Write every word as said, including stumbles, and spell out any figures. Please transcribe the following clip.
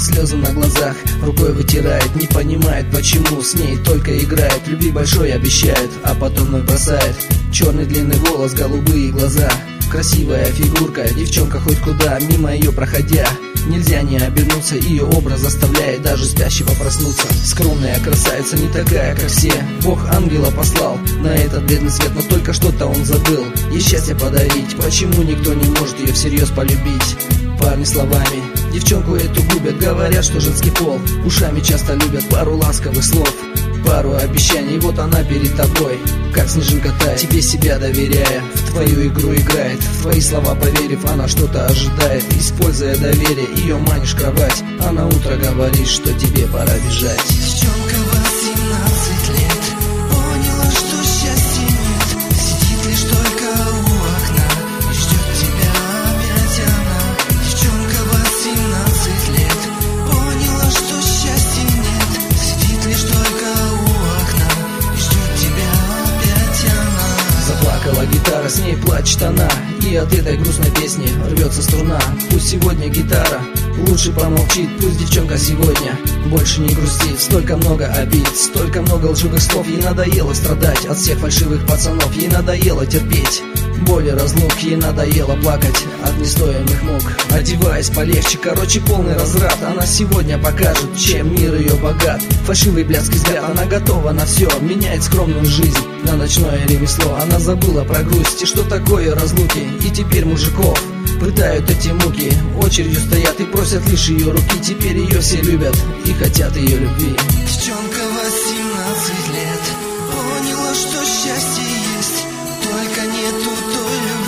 слезы на глазах, рукой вытирает, не понимает, почему с ней только играет. Любви большой обещает, а потом вновь бросает. Черный длинный волос, голубые глаза, красивая фигурка, девчонка хоть куда, мимо ее проходя. Нельзя не обернуться, ее образ заставляет даже спящего проснуться. Скромная красавица, не такая, как все. Бог ангела послал на этот бедный свет, но только что-то он забыл ей счастье подарить. Почему никто не может ее всерьез полюбить? Парни словами девчонку эту губят, говорят, что женский пол ушами часто любят. Пару ласковых слов, пару обещаний, вот она перед тобой, как снежинка тает, тебе себя доверяя, в твою игру играет, в твои слова поверив, она что-то ожидает. Используя доверие, ее манишь в кровать, а на утро говоришь, что тебе пора бежать. Девчонка восемнадцать лет, поняла, что счастья нет, сидит лишь только у окна и ждет тебя опять она. Девчонка восемнадцать лет, поняла, что счастья нет, сидит лишь только у окна и ждет тебя опять она. Заплакала гитара, с ней плачет она, и от этой грустной песни рвется струна. Пусть сегодня гитара лучше помолчит, пусть девчонка сегодня больше не грустит. Столько много обид, столько много лживых слов, ей надоело страдать от всех фальшивых пацанов, ей надоело терпеть боль и разлук, ей надоело плакать от нестоящих мук. Одеваясь полегче, короче полный разврат, она сегодня покажет, чем мир ее богат. Фальшивый блядский взгляд, она готова на все, меняет скромную жизнь на ночное ремесло. Она забыла про грусть и что такое разлуки, и теперь мужиков пытают эти муки. Очередью стоят и просят лишь ее руки, теперь ее все любят и хотят ее любви. Девчонка восемнадцать лет, поняла, что счастье есть, только нету той любви.